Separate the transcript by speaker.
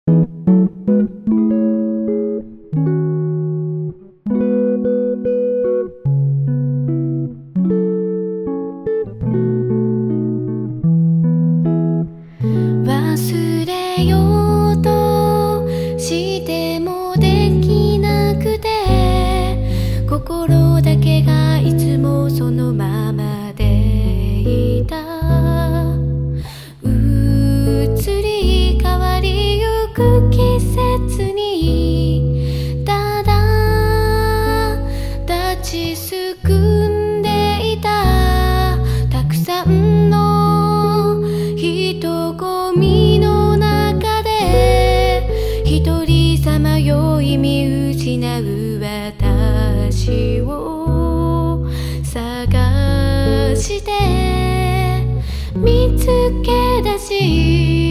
Speaker 1: 忘れようとしてもできなくて、心だけがいつもそのままでいた。移り変わりゆく季節にただ立ちすくんでいた。たくさんの人混みの中で一人さまよい見失う私を探して見つけ出し